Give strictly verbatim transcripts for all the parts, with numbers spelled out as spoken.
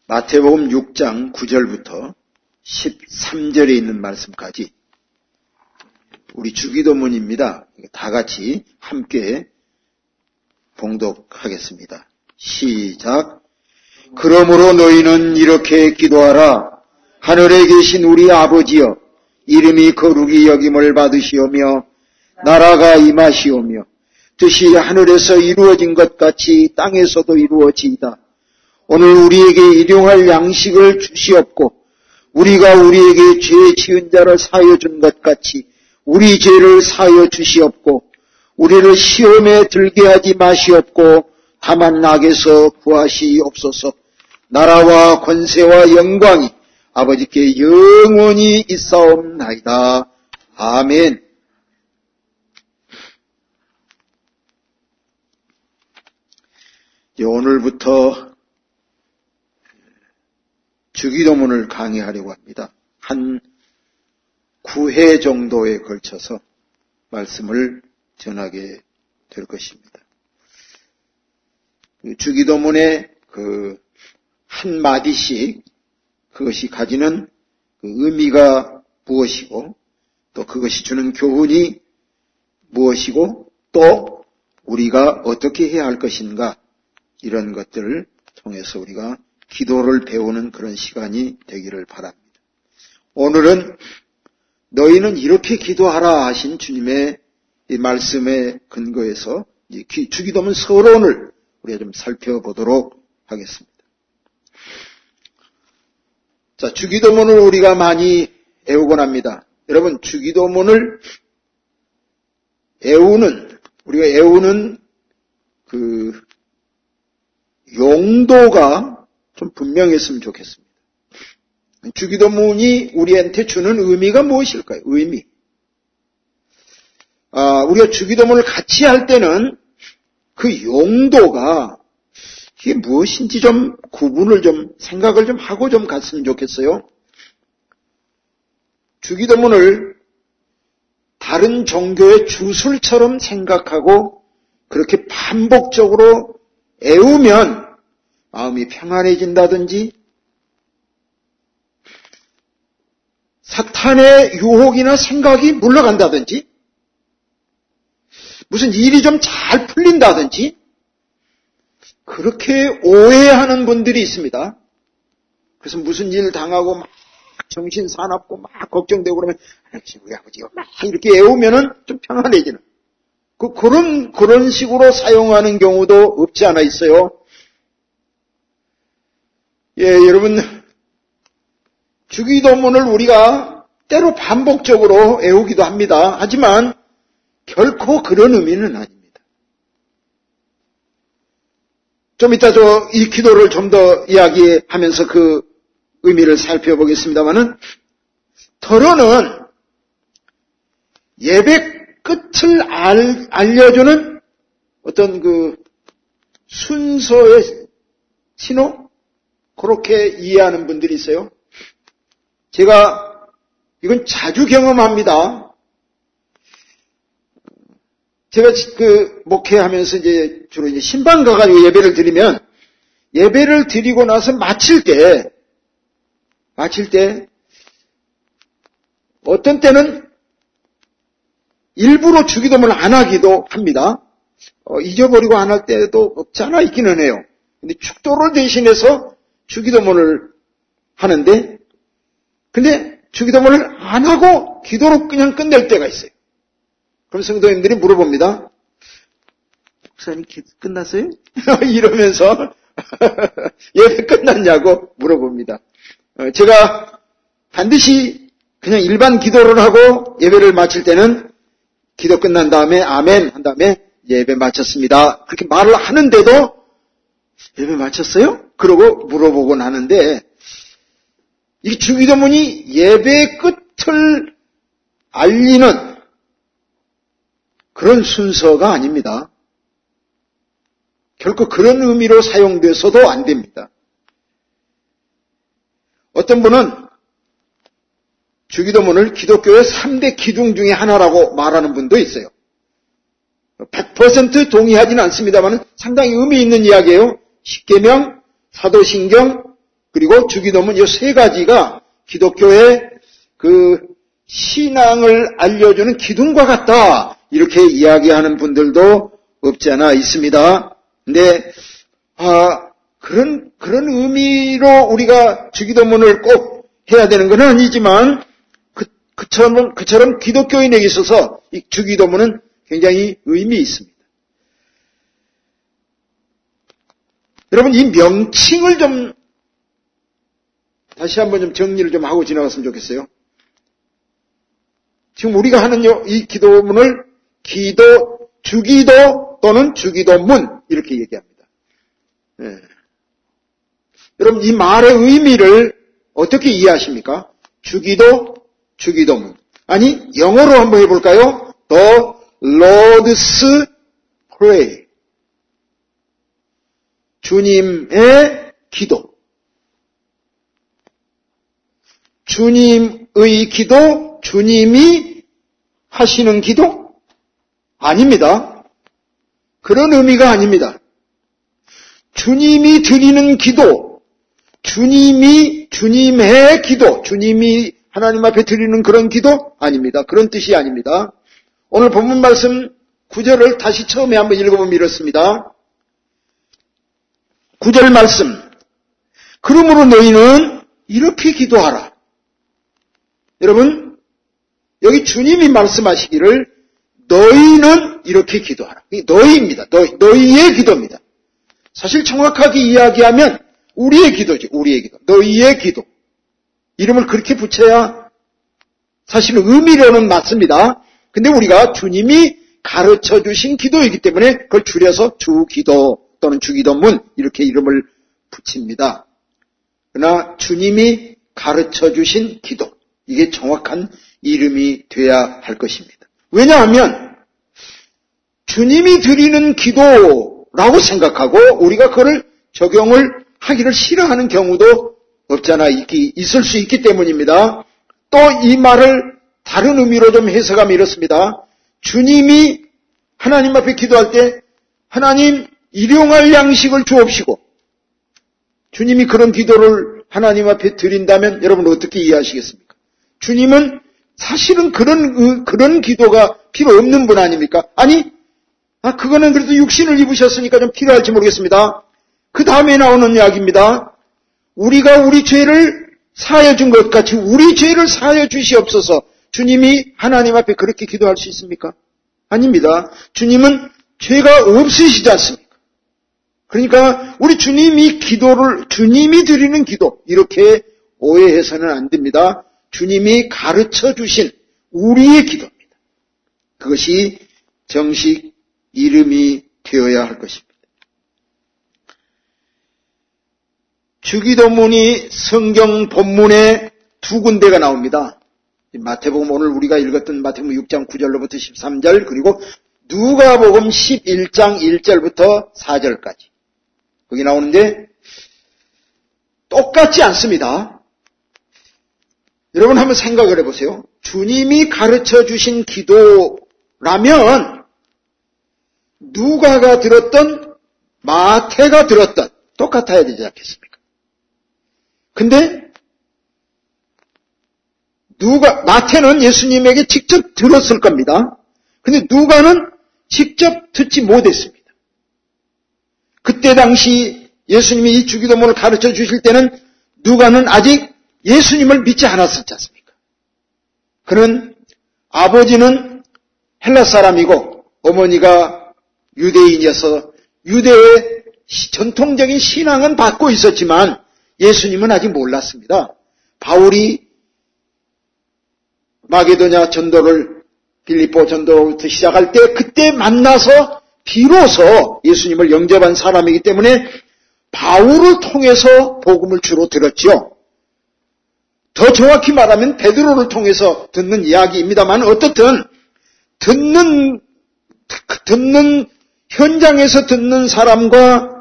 마태복음 육 장 구 절부터 십삼 절에 있는 말씀까지 우리 주기도문입니다. 다 같이 함께 봉독하겠습니다. 시작. 그러므로 너희는 이렇게 기도하라. 하늘에 계신 우리 아버지여, 이름이 거룩히 여김을 받으시오며 나라가 임하시오며 뜻이 하늘에서 이루어진 것 같이 땅에서도 이루어지이다. 오늘 우리에게 일용할 양식을 주시옵고 우리가 우리에게 죄 지은 자를 사하여 준 것 같이 우리 죄를 사하여 주시옵고 우리를 시험에 들게 하지 마시옵고 다만 악에서 구하시옵소서. 나라와 권세와 영광이 아버지께 영원히 있사옵나이다. 아멘. 오늘부터 주기도문을 강의하려고 합니다. 한 구 회 정도에 걸쳐서 말씀을 전하게 될 것입니다. 주기도문의 그 한 마디씩 그것이 가지는 그 의미가 무엇이고 또 그것이 주는 교훈이 무엇이고 또 우리가 어떻게 해야 할 것인가 이런 것들을 통해서 우리가 기도를 배우는 그런 시간이 되기를 바랍니다. 오늘은 너희는 이렇게 기도하라 하신 주님의 이 말씀에 근거해서 주기도문 서론을 우리가 좀 살펴보도록 하겠습니다. 자, 주기도문을 우리가 많이 애우곤 합니다. 여러분, 주기도문을 애우는, 우리가 애우는 그 용도가 좀 분명했으면 좋겠습니다. 주기도문이 우리한테 주는 의미가 무엇일까요? 의미. 아, 우리가 주기도문을 같이 할 때는 그 용도가 이게 무엇인지 좀 구분을 좀 생각을 좀 하고 좀 갔으면 좋겠어요. 주기도문을 다른 종교의 주술처럼 생각하고 그렇게 반복적으로 애우면 마음이 평안해진다든지 사탄의 유혹이나 생각이 물러간다든지 무슨 일이 좀 잘 풀린다든지 그렇게 오해하는 분들이 있습니다. 그래서 무슨 일 당하고 막 정신 사납고 막 걱정되고 그러면 우리 아버지가 막 이렇게 애우면은 좀 평안해지는 그, 그런, 그런 식으로 사용하는 경우도 없지 않아 있어요. 예, 여러분, 주기도문을 우리가 때로 반복적으로 애우기도 합니다. 하지만 결코 그런 의미는 아닙니다. 좀 이따 저 이 기도를 좀 더 이야기하면서 그 의미를 살펴보겠습니다만은 더러는 예배 끝을 알, 알려주는 어떤 그 순서의 신호? 그렇게 이해하는 분들이 있어요. 제가 이건 자주 경험합니다. 제가 그 목회하면서 이제 주로 이제 신방 가가지고 예배를 드리면 예배를 드리고 나서 마칠 때 마칠 때 어떤 때는 일부러 주기도문을 안 하기도 합니다. 어, 잊어버리고 안 할 때도 없지 않아 있기는 해요. 근데 축도를 대신해서 주기도문을 하는데 근데 주기도문을 안 하고 기도로 그냥 끝낼 때가 있어요. 그럼 성도님들이 물어봅니다. 목사님 기도 끝났어요? 이러면서 예배 끝났냐고 물어봅니다. 제가 반드시 그냥 일반 기도를 하고 예배를 마칠 때는 기도 끝난 다음에 아멘 한 다음에 예배 마쳤습니다. 그렇게 말을 하는데도 예배 마쳤어요? 그러고 물어보곤 하는데 이 주기도문이 예배 끝을 알리는 그런 순서가 아닙니다. 결코 그런 의미로 사용돼서도 안 됩니다. 어떤 분은 주기도문을 기독교의 삼 대 기둥 중에 하나라고 말하는 분도 있어요. 백 퍼센트 동의하지는 않습니다만 상당히 의미 있는 이야기예요. 십계명, 사도신경, 그리고 주기도문 이 세 가지가 기독교의 그 신앙을 알려주는 기둥과 같다. 이렇게 이야기하는 분들도 없지 않아 있습니다. 근데 아, 그런 그런 의미로 우리가 주기도문을 꼭 해야 되는 건 아니지만 그, 그처럼 그처럼 기독교인에게 있어서 이 주기도문은 굉장히 의미 있습니다. 여러분 이 명칭을 좀 다시 한번 좀 정리를 좀 하고 지나갔으면 좋겠어요. 지금 우리가 하는 이 기도문을 기도, 주기도 또는 주기도문 이렇게 얘기합니다. 네. 여러분 이 말의 의미를 어떻게 이해하십니까? 주기도, 주기도문. 아니 영어로 한번 해볼까요? The Lord's Prayer. 주님의 기도. 주님의 기도, 주님이 하시는 기도? 아닙니다. 그런 의미가 아닙니다. 주님이 드리는 기도, 주님이, 주님의 기도, 주님이 하나님 앞에 드리는 그런 기도? 아닙니다. 그런 뜻이 아닙니다. 오늘 본문 말씀 구 절을 다시 처음에 한번 읽어보면 이렇습니다. 구 절 말씀. 그러므로 너희는 이렇게 기도하라. 여러분, 여기 주님이 말씀하시기를 너희는 이렇게 기도하라. 너희입니다. 너희, 너희의 기도입니다. 사실 정확하게 이야기하면 우리의 기도죠. 우리의 기도. 너희의 기도. 이름을 그렇게 붙여야 사실 의미로는 맞습니다. 근데 우리가 주님이 가르쳐 주신 기도이기 때문에 그걸 줄여서 주기도 또는 주기도문 이렇게 이름을 붙입니다. 그러나 주님이 가르쳐 주신 기도. 이게 정확한 이름이 돼야 할 것입니다. 왜냐하면 주님이 드리는 기도라고 생각하고 우리가 그걸 적용을 하기를 싫어하는 경우도 없잖아 있을 수 있기 때문입니다. 또 이 말을 다른 의미로 좀 해석하면 이렇습니다. 주님이 하나님 앞에 기도할 때 하나님 일용할 양식을 주옵시고 주님이 그런 기도를 하나님 앞에 드린다면 여러분 어떻게 이해하시겠습니까? 주님은 사실은 그런, 그런 기도가 필요 없는 분 아닙니까? 아니, 아, 그거는 그래도 육신을 입으셨으니까 좀 필요할지 모르겠습니다. 그 다음에 나오는 이야기입니다. 우리가 우리 죄를 사하여 준 것 같이 우리 죄를 사하여 주시옵소서. 주님이 하나님 앞에 그렇게 기도할 수 있습니까? 아닙니다. 주님은 죄가 없으시지 않습니까? 그러니까 우리 주님이 기도를, 주님이 드리는 기도, 이렇게 오해해서는 안 됩니다. 주님이 가르쳐 주신 우리의 기도입니다. 그것이 정식 이름이 되어야 할 것입니다. 주기도문이 성경 본문에 두 군데가 나옵니다. 마태복음 오늘 우리가 읽었던 마태복음 육 장 구 절로부터 십삼 절 그리고 누가복음 십일 장 일 절부터 사 절까지 거기 나오는데 똑같지 않습니다. 여러분 한번 생각을 해보세요. 주님이 가르쳐 주신 기도라면 누가가 들었던 마태가 들었던 똑같아야 되지 않겠습니까? 근데 누가 마태는 예수님에게 직접 들었을 겁니다. 근데 누가는 직접 듣지 못했습니다. 그때 당시 예수님이 이 주기도문을 가르쳐 주실 때는 누가는 아직 예수님을 믿지 않았었지 않습니까? 그는 아버지는 헬라 사람이고 어머니가 유대인이어서 유대의 전통적인 신앙은 받고 있었지만 예수님은 아직 몰랐습니다. 바울이 마게도냐 전도를 빌립보 전도부터 시작할 때 그때 만나서 비로소 예수님을 영접한 사람이기 때문에 바울을 통해서 복음을 주로 들었죠. 더 정확히 말하면 베드로를 통해서 듣는 이야기입니다만 어떻든 듣는 듣는 현장에서 듣는 사람과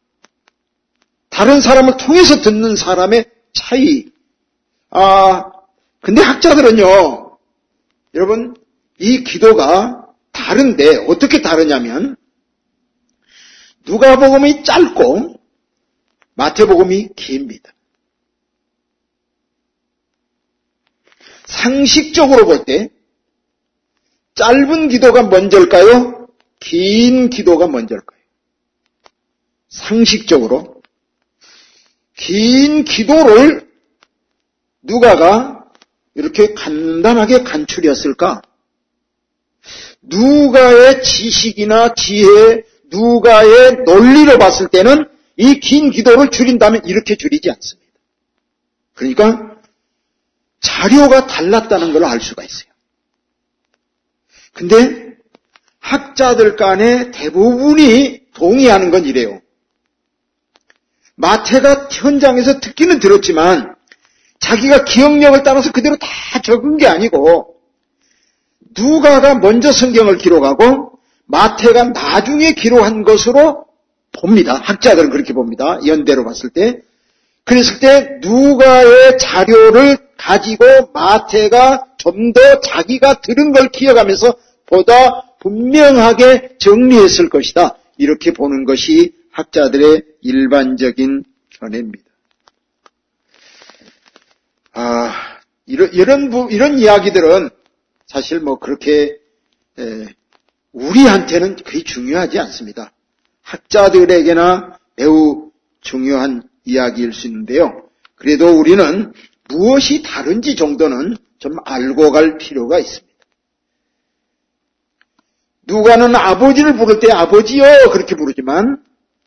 다른 사람을 통해서 듣는 사람의 차이. 아, 근데 학자들은요, 여러분, 이 기도가 다른데, 어떻게 다르냐면, 누가복음이 짧고, 마태복음이 깁니다. 상식적으로 볼 때 짧은 기도가 먼저일까요? 긴 기도가 먼저일까요? 상식적으로 긴 기도를 누가가 이렇게 간단하게 간추렸을까? 누가의 지식이나 지혜, 누가의 논리로 봤을 때는 이 긴 기도를 줄인다면 이렇게 줄이지 않습니다. 그러니까 자료가 달랐다는 걸 알 수가 있어요. 근데 학자들 간에 대부분이 동의하는 건 이래요. 마태가 현장에서 듣기는 들었지만 자기가 기억력을 따라서 그대로 다 적은 게 아니고 누가가 먼저 성경을 기록하고 마태가 나중에 기록한 것으로 봅니다. 학자들은 그렇게 봅니다. 연대로 봤을 때. 그랬을 때 누가의 자료를 가지고 마태가 좀 더 자기가 들은 걸 기억하면서 보다 분명하게 정리했을 것이다. 이렇게 보는 것이 학자들의 일반적인 견해입니다. 아, 이런, 이런, 이런 이야기들은 사실 뭐 그렇게, 에, 우리한테는 거의 중요하지 않습니다. 학자들에게나 매우 중요한 이야기일 수 있는데요. 그래도 우리는 무엇이 다른지 정도는 좀 알고 갈 필요가 있습니다. 누가는 아버지를 부를 때 아버지여 그렇게 부르지만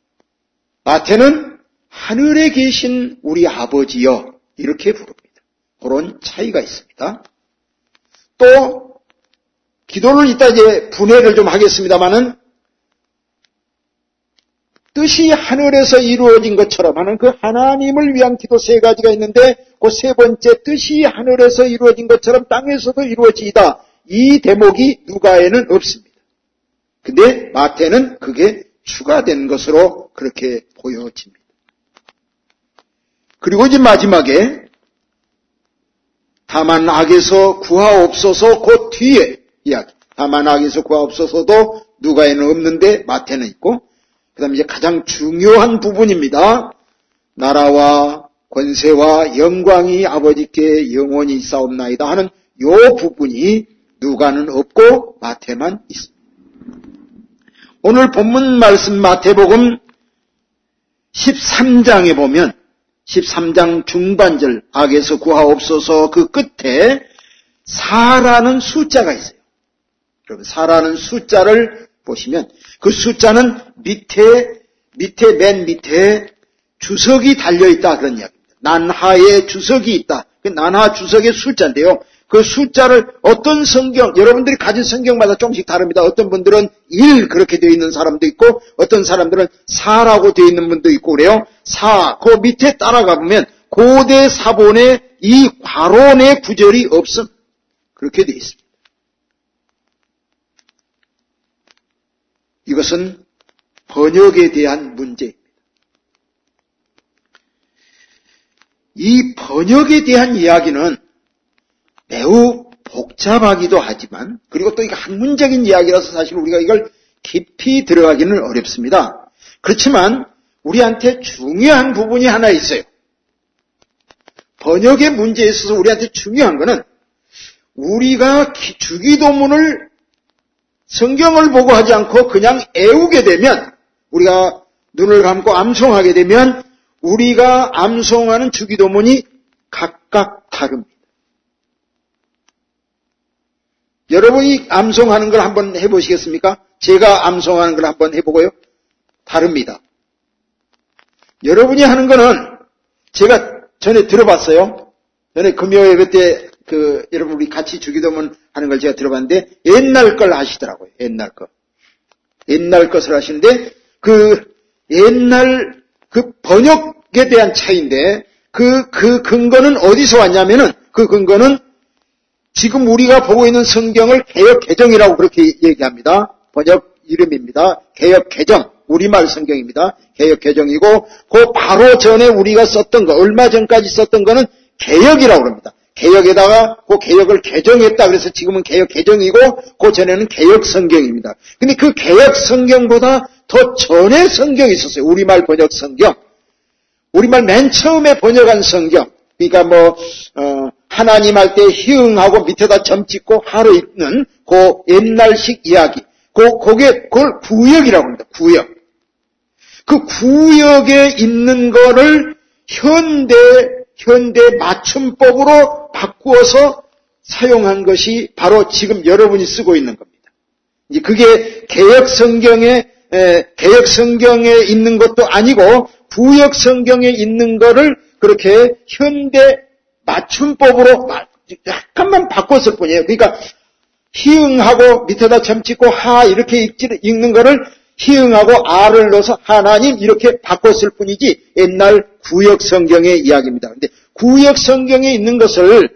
마태는 하늘에 계신 우리 아버지여 이렇게 부릅니다. 그런 차이가 있습니다. 또 기도를 이따 이제 분해를 좀 하겠습니다마는 뜻이 하늘에서 이루어진 것처럼 하는 그 하나님을 위한 기도 세 가지가 있는데 그 세 번째 뜻이 하늘에서 이루어진 것처럼 땅에서도 이루어지이다. 이 대목이 누가에는 없습니다. 근데 마태는 그게 추가된 것으로 그렇게 보여집니다. 그리고 이제 마지막에 다만 악에서 구하옵소서 그 뒤에 이야기. 다만 악에서 구하옵소서도 누가에는 없는데 마태는 있고 그 다음에 이제 가장 중요한 부분입니다. 나라와 권세와 영광이 아버지께 영원히 있사옵나이다 하는 요 부분이 누가는 없고 마태만 있습니다. 오늘 본문 말씀 마태복음 십삼 장에 보면 십삼 장 중반절 악에서 구하옵소서 그 끝에 사라는 숫자가 있어요. 여러분 사라는 숫자를 보시면 그 숫자는 밑에 밑에 맨 밑에 주석이 달려있다 그런 이야기입니다. 난하에 주석이 있다. 그 난하 주석의 숫자인데요. 그 숫자를 어떤 성경, 여러분들이 가진 성경마다 조금씩 다릅니다. 어떤 분들은 일 그렇게 되어 있는 사람도 있고 어떤 사람들은 사라고 되어 있는 분도 있고 그래요. 사, 그 밑에 따라가 보면 고대 사본에 이 괄호 내 구절이 없음. 그렇게 되어 있습니다. 이것은 번역에 대한 문제입니다. 이 번역에 대한 이야기는 매우 복잡하기도 하지만 그리고 또 이게 학문적인 이야기라서 사실 우리가 이걸 깊이 들어가기는 어렵습니다. 그렇지만 우리한테 중요한 부분이 하나 있어요. 번역의 문제에 있어서 우리한테 중요한 것은 우리가 주기도문을 성경을 보고 하지 않고 그냥 애우게 되면 우리가 눈을 감고 암송하게 되면 우리가 암송하는 주기도문이 각각 다릅니다. 여러분이 암송하는 걸 한번 해보시겠습니까? 제가 암송하는 걸 한번 해보고요. 다릅니다. 여러분이 하는 거는 제가 전에 들어봤어요. 전에 금요예배 때 그 여러분 우리 같이 주기도문 하는 걸 제가 들어봤는데 옛날 걸 하시더라고요. 옛날 거. 옛날 것을 하시는데 그 옛날 그 번역에 대한 차이인데 그, 그 근거는 어디서 왔냐면은 그 근거는 지금 우리가 보고 있는 성경을 개역 개정이라고 그렇게 얘기합니다. 번역 이름입니다. 개역 개정. 우리말 성경입니다. 개역 개정이고 그 바로 전에 우리가 썼던 거 얼마 전까지 썼던 거는 개역이라고 합니다. 개역에다가 그 개역을 개정했다 그래서 지금은 개역 개정이고 그 전에는 개역 성경입니다. 근데 그 개역 성경보다 더 전에 성경이 있었어요. 우리말 번역 성경. 우리말 맨 처음에 번역한 성경. 그러니까 뭐 어, 하나님 할 때 희응하고 밑에다 점 찍고 하로 있는 그 옛날식 이야기. 그, 그게, 그걸 구역이라고 합니다. 구역. 그 구역에 있는 거를 현대, 현대 맞춤법으로 바꾸어서 사용한 것이 바로 지금 여러분이 쓰고 있는 겁니다. 이제 그게 개역 성경에, 에, 개역 성경에 있는 것도 아니고 구역 성경에 있는 거를 그렇게 현대 맞춤법으로 약간만 바꿨을 뿐이에요. 그러니까 희응하고 밑에다 점 찍고 하 이렇게 읽지, 읽는 거를 희응하고 아를 넣어서 하나님 이렇게 바꿨을 뿐이지 옛날 구역 성경의 이야기입니다. 그런데 구역 성경에 있는 것을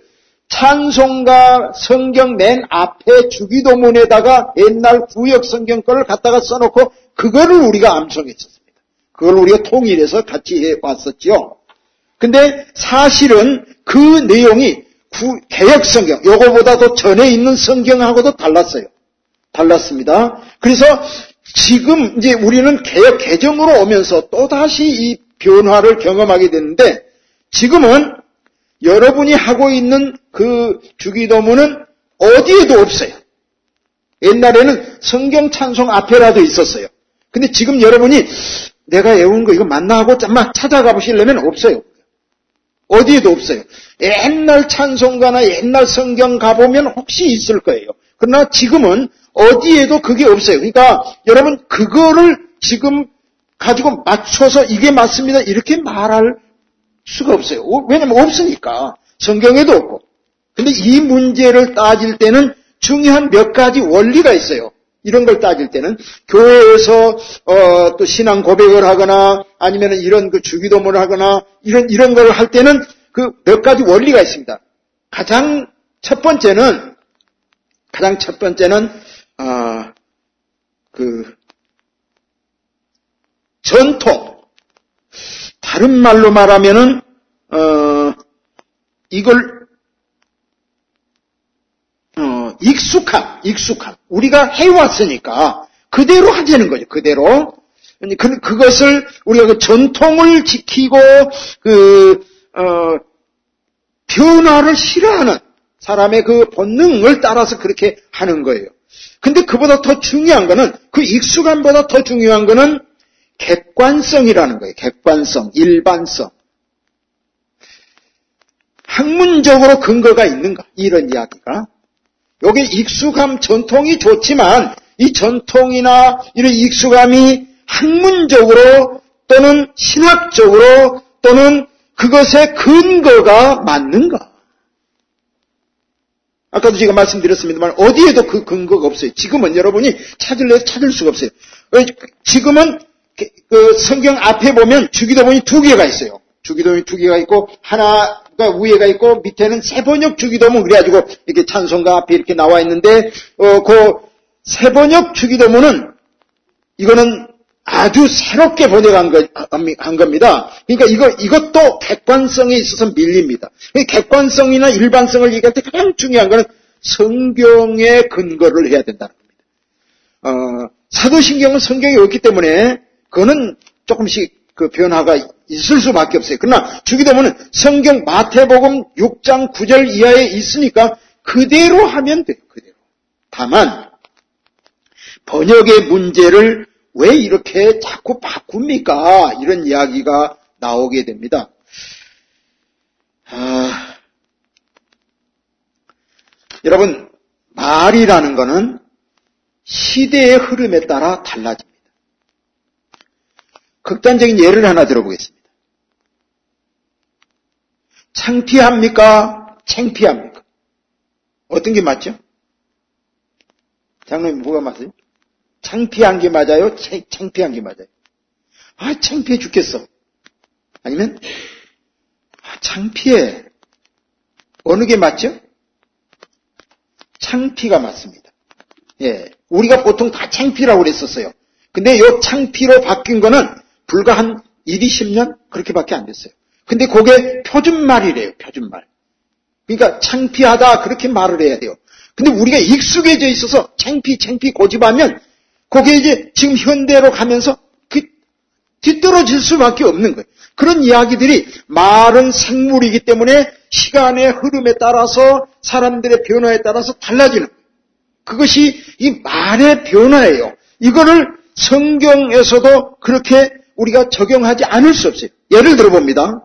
찬송가 성경 맨 앞에 주기도문에다가 옛날 구역 성경 거를 갖다가 써놓고 그거를 우리가 암송했었습니다. 그걸 우리가 통일해서 같이 해왔었죠. 근데 사실은 그 내용이 구, 개역 성경, 요거보다도 전에 있는 성경하고도 달랐어요. 달랐습니다. 그래서 지금 이제 우리는 개역 개정으로 오면서 또다시 이 변화를 경험하게 되는데 지금은 여러분이 하고 있는 그 주기도문은 어디에도 없어요. 옛날에는 성경 찬송 앞에라도 있었어요. 근데 지금 여러분이 내가 외운 거 이거 맞나 하고 막 찾아가 보시려면 없어요. 어디에도 없어요. 옛날 찬송가나 옛날 성경 가보면 혹시 있을 거예요. 그러나 지금은 어디에도 그게 없어요. 그러니까 여러분 그거를 지금 가지고 맞춰서 이게 맞습니다 이렇게 말할 수가 없어요. 왜냐면 없으니까. 성경에도 없고. 근데 이 문제를 따질 때는 중요한 몇 가지 원리가 있어요. 이런 걸 따질 때는 교회에서 어, 또 신앙 고백을 하거나 아니면 이런 그 주기도문을 하거나 이런 이런 걸 할 때는 그 몇 가지 원리가 있습니다. 가장 첫 번째는 가장 첫 번째는 아, 그 전통. 다른 말로 말하면은 어, 이걸 어, 익숙함, 익숙함. 우리가 해왔으니까 그대로 하자는 거죠. 그대로. 그, 그것을 우리가 그 전통을 지키고 그 어, 변화를 싫어하는 사람의 그 본능을 따라서 그렇게 하는 거예요. 근데 그보다 더 중요한 거는 그 익숙함보다 더 중요한 거는 객관성이라는 거예요. 객관성, 일반성. 학문적으로 근거가 있는가? 이런 이야기가. 여기 익숙함, 전통이 좋지만 이 전통이나 이런 익숙함이 학문적으로 또는 신학적으로 또는 그것의 근거가 맞는가? 아까도 제가 말씀드렸습니다만 어디에도 그 근거가 없어요. 지금은 여러분이 찾을래야 찾을 수가 없어요. 지금은 그 성경 앞에 보면 주기도문이 두 개가 있어요. 주기도문이 두 개가 있고 하나가 위에가 있고 밑에는 세번역 주기도문 그래가지고 이렇게 찬송가 앞에 이렇게 나와 있는데 어, 그 세번역 주기도문은 이거는 아주 새롭게 번역한 거, 한 겁니다. 그러니까 이거, 이것도 객관성에 있어서 밀립니다. 객관성이나 일반성을 얘기할 때 가장 중요한 거는 성경의 근거를 해야 된다는 겁니다. 어, 사도신경은 성경이 없기 때문에 그거는 조금씩 그 변화가 있을 수밖에 없어요. 그러나 주기도문은 성경 마태복음 육 장 구 절 이하에 있으니까 그대로 하면 돼요. 그대로. 다만 번역의 문제를 왜 이렇게 자꾸 바꿉니까? 이런 이야기가 나오게 됩니다. 아, 여러분, 말이라는 거는 시대의 흐름에 따라 달라집니다. 극단적인 예를 하나 들어보겠습니다. 창피합니까? 창피합니까? 어떤 게 맞죠? 장로님 뭐가 맞아요? 창피한 게 맞아요? 창피한 게 맞아요? 아, 창피해 죽겠어. 아니면, 아, 창피해. 어느 게 맞죠? 창피가 맞습니다. 예. 우리가 보통 다 창피라고 그랬었어요. 근데 요 창피로 바뀐 거는 불과 한 일, 이십 년? 그렇게밖에 안 됐어요. 근데 그게 표준말이래요, 표준말. 그러니까 창피하다, 그렇게 말을 해야 돼요. 근데 우리가 익숙해져 있어서 창피, 창피 고집하면 그게 이제 지금 현대로 가면서 그 뒤떨어질 수밖에 없는 거예요. 그런 이야기들이 말은 생물이기 때문에 시간의 흐름에 따라서 사람들의 변화에 따라서 달라지는 거예요. 그것이 이 말의 변화예요. 이거를 성경에서도 그렇게 우리가 적용하지 않을 수 없어요. 예를 들어봅니다.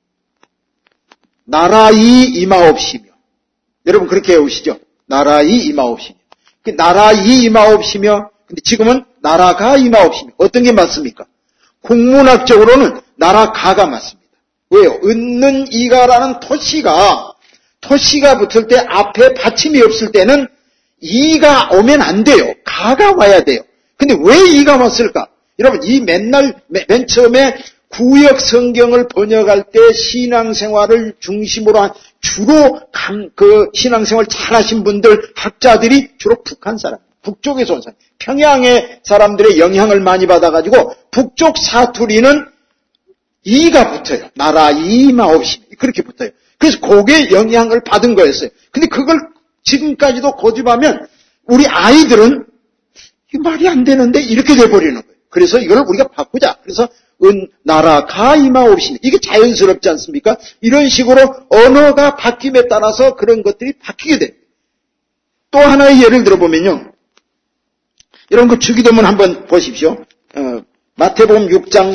나라이 임하옵시며. 여러분 그렇게 외우시죠? 나라이 임하옵시며. 그 나라이 임하옵시며. 근데 지금은 나라가 임하옵시며. 어떤 게 맞습니까? 국문학적으로는 나라가가 맞습니다. 왜요? 은는 이가라는 토시가 토시가 붙을 때 앞에 받침이 없을 때는 이가 오면 안 돼요. 가가 와야 돼요. 근데 왜 이가 왔을까? 여러분 이 맨날 맨 처음에 구역 성경을 번역할 때 신앙생활을 중심으로 한 주로 감, 그 신앙생활 잘하신 분들 학자들이 주로 북한 사람, 북쪽에서 온 사람, 평양의 사람들의 영향을 많이 받아가지고 북쪽 사투리는 이가 붙어요. 나라 이마옵시 그렇게 붙어요. 그래서 그게 영향을 받은 거였어요. 근데 그걸 지금까지도 고집하면 우리 아이들은 이 말이 안 되는데 이렇게 돼버리는 거예요. 그래서 이걸 우리가 바꾸자. 그래서 은 나라가 임하옵시니 이게 자연스럽지 않습니까? 이런 식으로 언어가 바뀜에 따라서 그런 것들이 바뀌게 돼요. 또 하나의 예를 들어보면요. 이런 거 주기도문 한번 보십시오. 어, 마태복음 육 장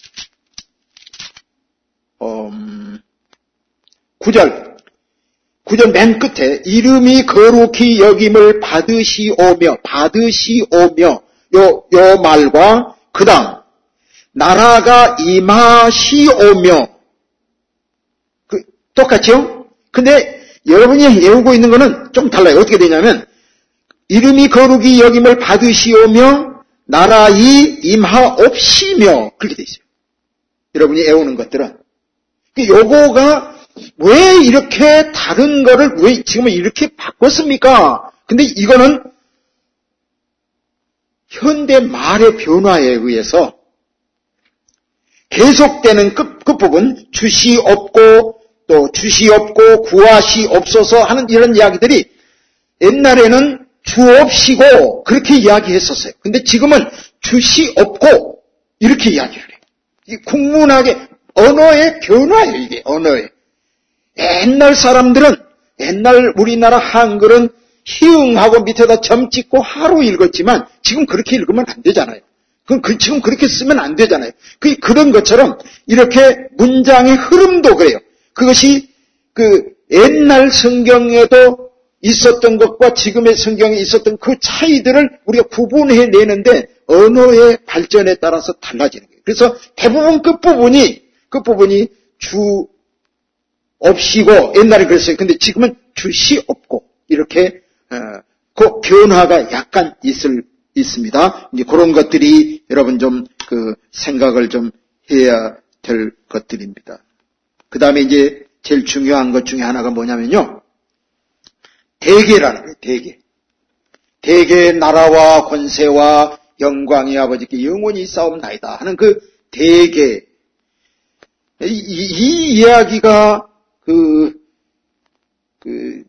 음, 구 절 구 절 맨 끝에 이름이 거룩히 여김을 받으시오며 받으시오며 요, 요 말과 그 다음 나라가 임하시오며 그, 똑같죠? 근데 여러분이 외우고 있는 거는 좀 달라요. 어떻게 되냐면 이름이 거룩히 여김을 받으시오며 나라이 임하옵시며 그렇게 돼 있어요. 여러분이 외우는 것들은 요거가 왜 이렇게 다른 거를 왜 지금은 이렇게 바꿨습니까? 근데 이거는 현대 말의 변화에 의해서 계속되는 끝, 끝부분 주시 없고 또 주시 없고 구하시 없어서 하는 이런 이야기들이 옛날에는 주 없이고 그렇게 이야기했었어요. 근데 지금은 주시 없고 이렇게 이야기를 해요. 이 국문학의 언어의 변화예요. 이게 언어의. 옛날 사람들은 옛날 우리나라 한글은 희응하고 밑에다 점 찍고 하로 읽었지만 지금 그렇게 읽으면 안 되잖아요. 그럼 그, 지금 그렇게 쓰면 안 되잖아요. 그, 그런 것처럼 이렇게 문장의 흐름도 그래요. 그것이 그 옛날 성경에도 있었던 것과 지금의 성경에 있었던 그 차이들을 우리가 구분해 내는데 언어의 발전에 따라서 달라지는 거예요. 그래서 대부분 끝부분이, 끝부분이 주 없이고 옛날에 그랬어요. 근데 지금은 주시 없고 이렇게 어, 그 변화가 약간 있을 있습니다. 이제 그런 것들이 여러분 좀 그 생각을 좀 해야 될 것들입니다. 그 다음에 이제 제일 중요한 것 중에 하나가 뭐냐면요. 대계라는 거예요. 대계. 대계의 나라와 권세와 영광이 아버지께 영원히 싸움나이다 하는 그 대계. 이, 이, 이 이야기가 그, 그,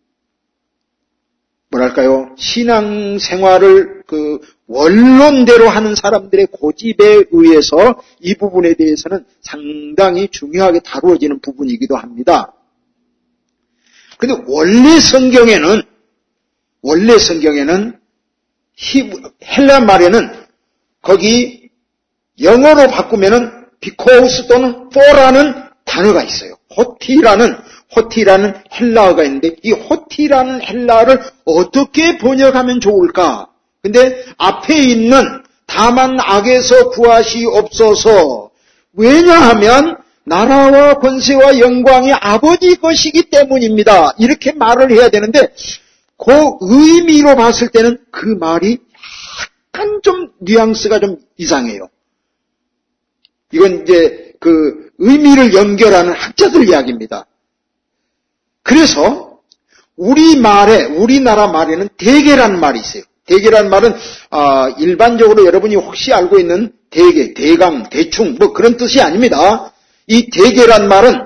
뭐랄까요, 신앙생활을 그 원론대로 하는 사람들의 고집에 의해서 이 부분에 대해서는 상당히 중요하게 다루어지는 부분이기도 합니다. 그런데 원래 성경에는, 원래 성경에는 히브, 헬라 말에는 거기 영어로 바꾸면은 because 또는 for라는 단어가 있어요. 호티라는 호티라는 헬라어가 있는데 이 호티라는 헬라어를 어떻게 번역하면 좋을까? 근데 앞에 있는 다만 악에서 구하시옵소서. 왜냐하면 나라와 권세와 영광이 아버지 것이기 때문입니다. 이렇게 말을 해야 되는데 그 의미로 봤을 때는 그 말이 약간 좀 뉘앙스가 좀 이상해요. 이건 이제 그 의미를 연결하는 학자들 이야기입니다. 그래서 우리 말에, 우리나라 말에는 대계란 말이 있어요. 대계란 말은 아, 일반적으로 여러분이 혹시 알고 있는 대계, 대강, 대충 뭐 그런 뜻이 아닙니다. 이 대계란 말은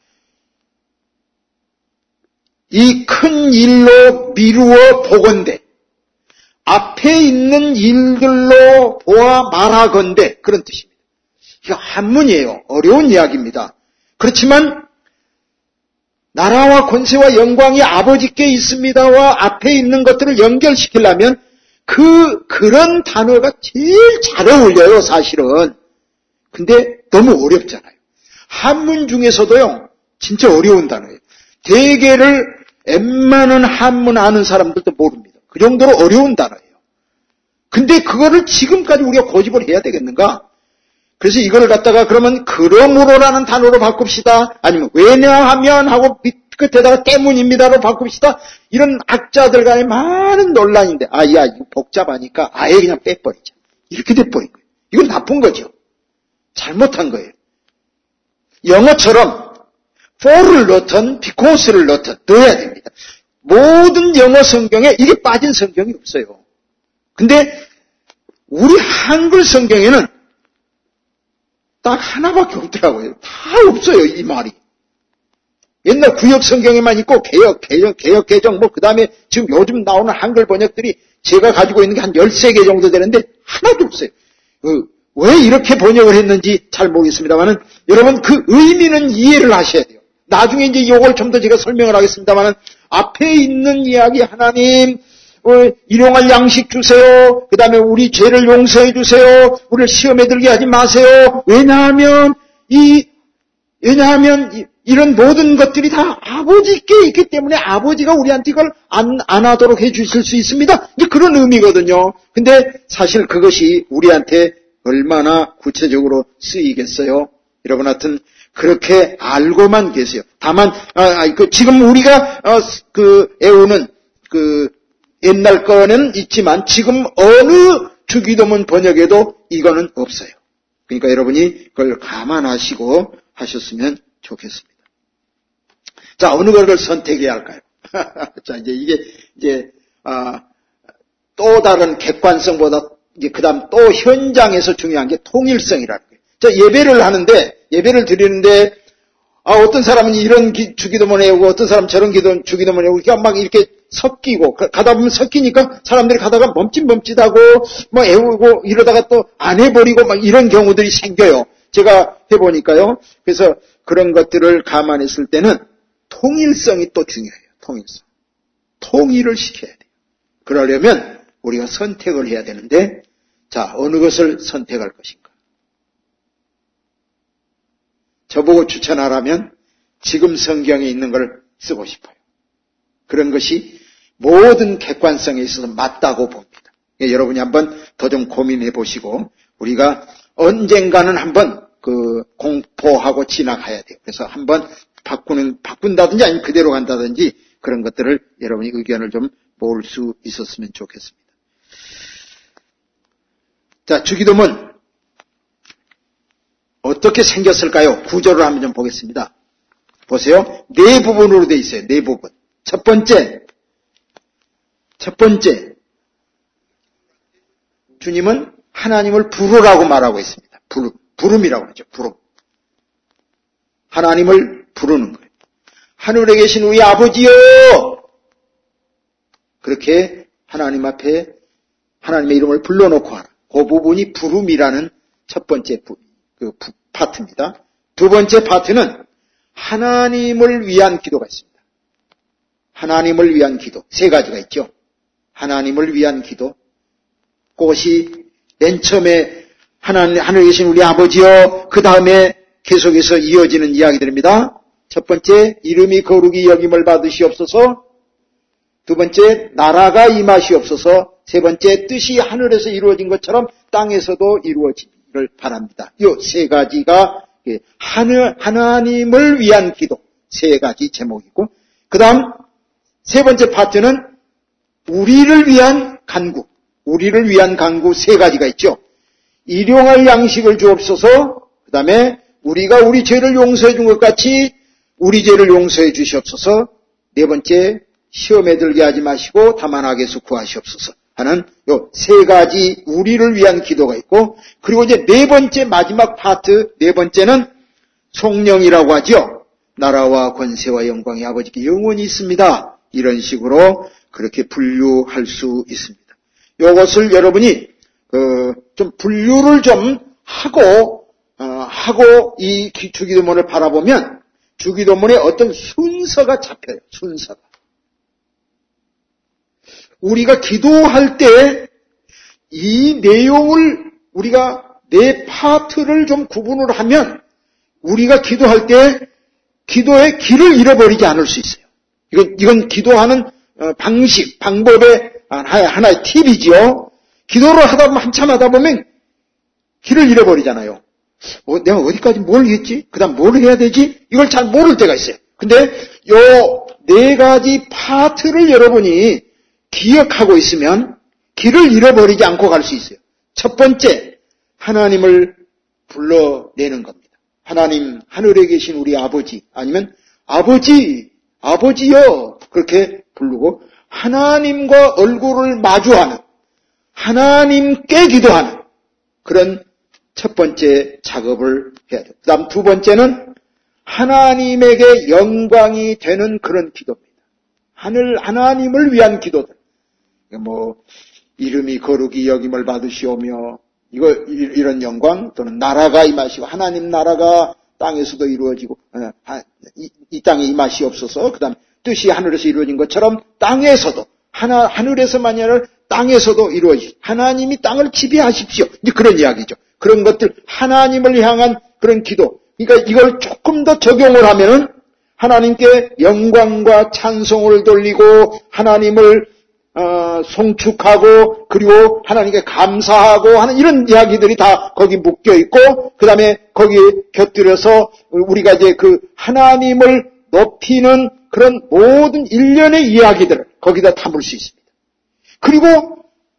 이 큰 일로 미루어 보건대, 앞에 있는 일들로 보아 말하건대 그런 뜻입니다. 이거 한문이에요. 어려운 이야기입니다. 그렇지만 나라와 권세와 영광이 아버지께 있습니다와 앞에 있는 것들을 연결시키려면 그 그런 단어가 제일 잘 어울려요, 사실은. 근데 너무 어렵잖아요. 한문 중에서도요, 진짜 어려운 단어예요. 대개를 웬만한 한문 아는 사람들도 모릅니다. 그 정도로 어려운 단어예요. 근데 그거를 지금까지 우리가 고집을 해야 되겠는가? 그래서 이걸 갖다가 그러면 그러므로라는 단어로 바꿉시다. 아니면 왜냐하면 하고 끝에다가 때문입니다로 바꿉시다. 이런 학자들 간의 많은 논란인데, 아, 야, 이거 복잡하니까 아예 그냥 빼버리자. 이렇게 돼버린 거예요. 이건 나쁜 거죠. 잘못한 거예요. 영어처럼 for를 넣든 because를 넣든 넣어야 됩니다. 모든 영어 성경에 이게 빠진 성경이 없어요. 근데 우리 한글 성경에는 딱 하나밖에 없더라고요. 다 없어요, 이 말이. 옛날 구역 성경에만 있고 개역, 개역, 개역, 개정 뭐 그다음에 지금 요즘 나오는 한글 번역들이 제가 가지고 있는 게 한 열세 개 정도 되는데 하나도 없어요. 그, 왜 이렇게 번역을 했는지 잘 모르겠습니다만은 여러분 그 의미는 이해를 하셔야 돼요. 나중에 이제 이걸 좀 더 제가 설명을 하겠습니다만은 앞에 있는 이야기 하나님 어, 일용할 양식 주세요. 그 다음에 우리 죄를 용서해 주세요. 우리를 시험에 들게 하지 마세요. 왜냐하면 이 왜냐하면 이, 이런 모든 것들이 다 아버지께 있기 때문에 아버지가 우리한테 이걸 안, 안 하도록 해 주실 수 있습니다. 이제 그런 의미거든요. 근데 사실 그것이 우리한테 얼마나 구체적으로 쓰이겠어요? 여러분 하여튼 그렇게 알고만 계세요. 다만 아, 그 지금 우리가 어, 그 애우는 그 옛날 거는 있지만 지금 어느 주기도문 번역에도 이거는 없어요. 그러니까 여러분이 그걸 감안하시고 하셨으면 좋겠습니다. 자, 어느 걸 선택해야 할까요? 자, 이제 이게 이제 아, 또 다른 객관성보다 이제 그다음 또 현장에서 중요한 게 통일성이라는 거예요. 자, 예배를 하는데 예배를 드리는데 아, 어떤 사람은 이런 기, 주기도문 외우고 어떤 사람은 저런 기도, 주기도문 외우고 그러니까 막 이렇게 섞이고 가다 보면 섞이니까 사람들이 가다가 멈칫멈칫하고 뭐 애우고 이러다가 또 안 해버리고 막 이런 경우들이 생겨요. 제가 해보니까요. 그래서 그런 것들을 감안했을 때는 통일성이 또 중요해요. 통일성. 통일을 시켜야 돼요. 그러려면 우리가 선택을 해야 되는데 자, 어느 것을 선택할 것인가? 저보고 추천하라면 지금 성경에 있는 걸 쓰고 싶어요. 그런 것이 모든 객관성에 있어서 맞다고 봅니다. 예, 여러분이 한번 더 좀 고민해 보시고 우리가 언젠가는 한번 그 공포하고 지나가야 돼요. 그래서 한번 바꾸는 바꾼다든지 아니면 그대로 간다든지 그런 것들을 여러분이 의견을 좀 모을 수 있었으면 좋겠습니다. 자, 주기도문 어떻게 생겼을까요? 구조를 한번 좀 보겠습니다. 보세요. 네 부분으로 되어 있어요. 네 부분. 첫 번째, 첫 번째, 주님은 하나님을 부르라고 말하고 있습니다. 부름, 부름이라고 하죠. 부름. 하나님을 부르는 거예요. 하늘에 계신 우리 아버지요! 그렇게 하나님 앞에 하나님의 이름을 불러놓고 하라. 그 부분이 부름이라는 첫 번째 부, 그 파트입니다. 두 번째 파트는 하나님을 위한 기도가 있습니다. 하나님을 위한 기도. 세 가지가 있죠. 하나님을 위한 기도. 그것이 맨 처음에 하나님, 하늘에 계신 우리 아버지요. 그 다음에 계속해서 이어지는 이야기들입니다. 첫 번째, 이름이 거룩히 여김을 받으시옵소서. 두 번째, 나라가 임하시옵소서. 세 번째, 뜻이 하늘에서 이루어진 것처럼 땅에서도 이루어지기를 바랍니다. 이 세 가지가 하늘, 하나님을 위한 기도. 세 가지 제목이고, 그 다음 세 번째 파트는 우리를 위한 간구. 우리를 위한 간구 세 가지가 있죠. 일용할 양식을 주옵소서. 그 다음에 우리가 우리 죄를 용서해 준 것 같이 우리 죄를 용서해 주시옵소서. 네 번째, 시험에 들게 하지 마시고 다만 악에서 구하시옵소서 하는 요 세 가지 우리를 위한 기도가 있고, 그리고 이제 네 번째 마지막 파트, 네 번째는 성령이라고 하죠. 나라와 권세와 영광이 아버지께 영원히 있습니다. 이런 식으로 그렇게 분류할 수 있습니다. 이것을 여러분이 그 좀 분류를 좀 하고 어, 하고 이 주기도문을 바라보면 주기도문에 어떤 순서가 잡혀요. 순서가. 우리가 기도할 때 이 내용을 우리가 내 파트를 좀 구분을 하면 우리가 기도할 때 기도의 길을 잃어버리지 않을 수 있어요. 이건, 이건 기도하는 방식, 방법의 하나의 팁이지요. 기도를 하다 보면 한참 하다 보면 길을 잃어버리잖아요. 어, 내가 어디까지 뭘 했지? 그 다음 뭘 해야 되지? 이걸 잘 모를 때가 있어요. 근데 요 네 가지 파트를 여러분이 기억하고 있으면 길을 잃어버리지 않고 갈 수 있어요. 첫 번째, 하나님을 불러내는 겁니다. 하나님, 하늘에 계신 우리 아버지, 아니면 아버지, 아버지여, 그렇게 부르고 하나님과 얼굴을 마주하는, 하나님께 기도하는 그런 첫 번째 작업을 해야 돼요. 그 다음 두 번째는 하나님에게 영광이 되는 그런 기도입니다. 하늘 하나님을 위한 기도들. 뭐 이름이 거룩히 여김을 받으시오며 이거 이런 영광 또는 나라가 임하시고 하나님 나라가 땅에서도 이루어지고 이, 이 땅에 임하시옵소서. 그다음 뜻이 하늘에서 이루어진 것처럼 땅에서도 하나 하늘에서만이 아니라 땅에서도 이루어지. 하나님이 땅을 지배하십시오. 이제 그런 이야기죠. 그런 것들 하나님을 향한 그런 기도. 그러니까 이걸 조금 더 적용을 하면은 하나님께 영광과 찬송을 돌리고 하나님을 어, 송축하고 그리고 하나님께 감사하고 하는 이런 이야기들이 다 거기 묶여 있고 그 다음에 거기 곁들여서 우리가 이제 그 하나님을 높이는 그런 모든 일련의 이야기들을 거기다 담을 수 있습니다. 그리고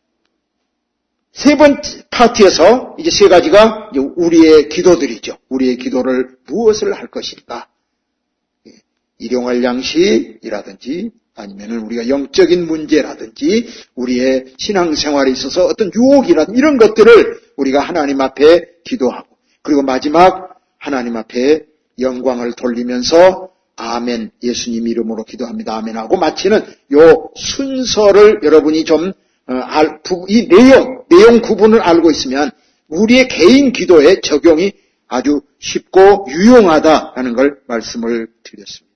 세 번째 파트에서 이제 세 가지가 이제 우리의 기도들이죠. 우리의 기도를 무엇을 할 것인가? 일용할 양식이라든지 아니면은 우리가 영적인 문제라든지 우리의 신앙생활에 있어서 어떤 유혹이라든지 이런 것들을 우리가 하나님 앞에 기도하고 그리고 마지막 하나님 앞에 영광을 돌리면서 아멘, 예수님 이름으로 기도합니다. 아멘 하고 마치는 요 순서를 여러분이 좀 이 내용, 내용 구분을 알고 있으면 우리의 개인 기도에 적용이 아주 쉽고 유용하다라는 걸 말씀을 드렸습니다.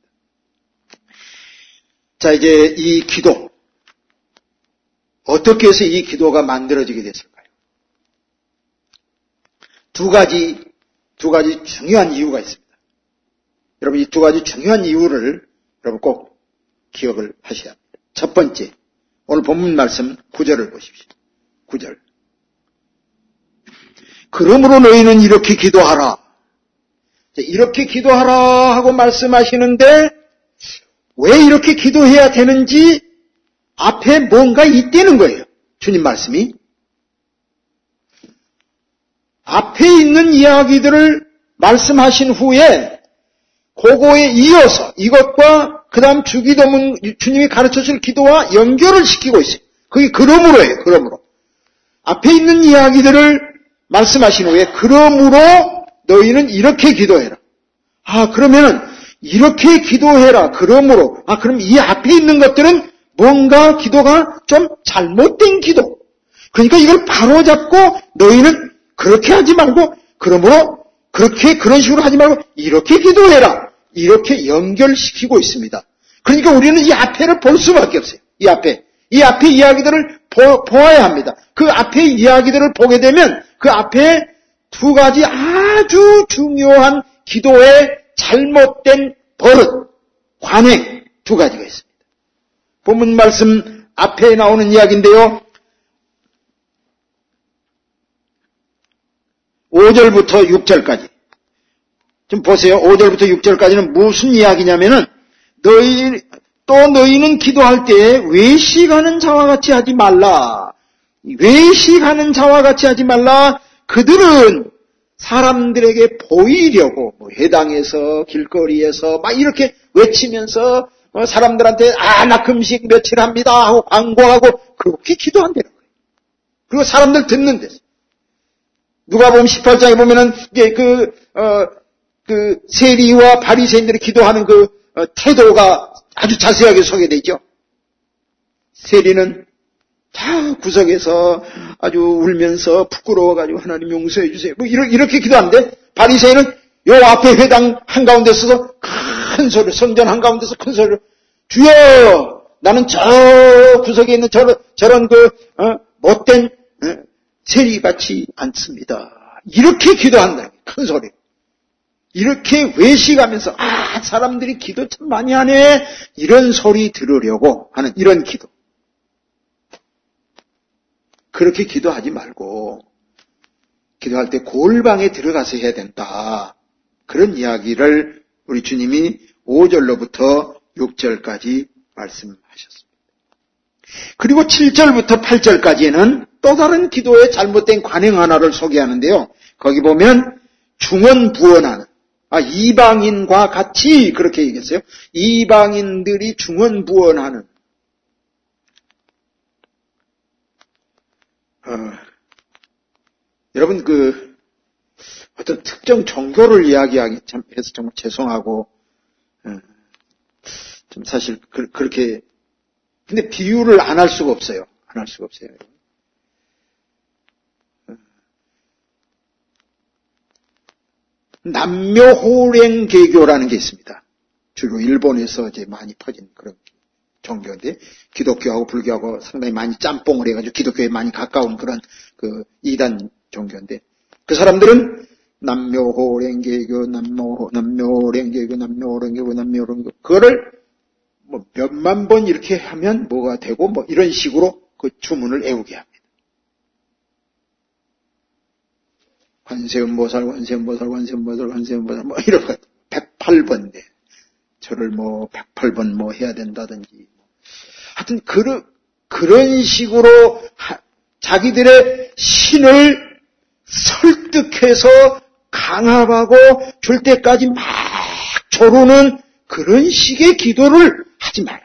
자, 이제 이 기도. 어떻게 해서 이 기도가 만들어지게 됐을까요? 두 가지, 두 가지 중요한 이유가 있습니다. 여러분, 이 두 가지 중요한 이유를 여러분 꼭 기억을 하셔야 합니다. 첫 번째, 오늘 본문 말씀 구 절을 보십시오. 구 절. 그러므로 너희는 이렇게 기도하라. 이렇게 기도하라 하고 말씀하시는데 왜 이렇게 기도해야 되는지 앞에 뭔가 있다는 거예요. 주님 말씀이. 앞에 있는 이야기들을 말씀하신 후에 그거에 이어서 이것과 그 다음 주기도문 주님이 가르쳐줄 기도와 연결을 시키고 있어요. 그게 그러므로예요. 그러므로. 앞에 있는 이야기들을 말씀하신 후에 그러므로 너희는 이렇게 기도해라. 아, 그러면은 이렇게 기도해라. 그러므로. 아, 그럼 이 앞에 있는 것들은 뭔가 기도가 좀 잘못된 기도. 그러니까 이걸 바로잡고 너희는 그렇게 하지 말고 그러므로 그렇게 그런 식으로 하지 말고 이렇게 기도해라. 이렇게 연결시키고 있습니다. 그러니까 우리는 이 앞에를 볼 수밖에 없어요. 이 앞에. 이 앞에 이야기들을 보, 보아야 합니다. 그 앞에 이야기들을 보게 되면 그 앞에 두 가지 아주 중요한 기도의 잘못된 버릇, 관행 두 가지가 있습니다. 본문 말씀 앞에 나오는 이야기인데요. 오 절부터 육 절까지. 좀 보세요. 오 절부터 육 절까지는 무슨 이야기냐면은 너희 또 너희는 기도할 때 외식하는 자와 같이 하지 말라. 외식하는 자와 같이 하지 말라. 그들은 사람들에게 보이려고 뭐 회당에서 길거리에서 막 이렇게 외치면서 사람들한테 아, 나 금식 며칠 합니다 하고 광고하고 그렇게 기도한다는 거예요. 그리고 사람들 듣는 데서. 누가복음 십팔 장에 보면은 이게 그, 어, 그 세리와 바리새인들이 기도하는 그 어, 태도가 아주 자세하게 소개되어 있죠. 세리는 다 구석에서 아주 울면서 부끄러워가지고 하나님 용서해 주세요. 뭐 이렇게 기도하는데 바리새인은 요 앞에 회당 한가운데 서서 큰 소리, 성전 한가운데서 큰 소리로 주여 나는 저 구석에 있는 저런, 저런 그 어, 못된 어, 세리같이 않습니다. 이렇게 기도한다. 큰 소리. 이렇게 외식하면서 아 사람들이 기도 참 많이 하네 이런 소리 들으려고 하는 이런 기도. 그렇게 기도하지 말고 기도할 때 골방에 들어가서 해야 된다. 그런 이야기를 우리 주님이 오 절로부터 육 절까지 말씀하셨습니다. 그리고 칠 절부터 팔 절까지는 또 다른 기도의 잘못된 관행 하나를 소개하는데요. 거기 보면 중언부언하는 아, 이방인과 같이 그렇게 얘기했어요. 이방인들이 중언부언하는 어, 여러분 그 어떤 특정 종교를 이야기하기 참 해서 정말 죄송하고 어, 좀 사실 그, 그렇게 근데 비유를 안 할 수가 없어요. 안 할 수가 없어요. 남묘호랭개교라는 게 있습니다. 주로 일본에서 이제 많이 퍼진 그런 종교인데 기독교하고 불교하고 상당히 많이 짬뽕을 해가지고 기독교에 많이 가까운 그런 그 이단 종교인데 그 사람들은 남묘호랭개교, 남묘 남묘호랭개교, 남묘호랭개교, 남묘호랭개교 그거를 뭐 몇만 번 이렇게 하면 뭐가 되고 뭐 이런 식으로 그 주문을 외우게 합니다. 관세음보살, 관세음보살, 관세음보살, 관세음보살, 뭐, 이런 거, 백팔 번인데, 저를 뭐, 백팔 번 뭐 해야 된다든지. 하여튼, 그런, 그런 식으로, 하, 자기들의 신을 설득해서 강압하고 줄 때까지 막 조르는 그런 식의 기도를 하지 말아요.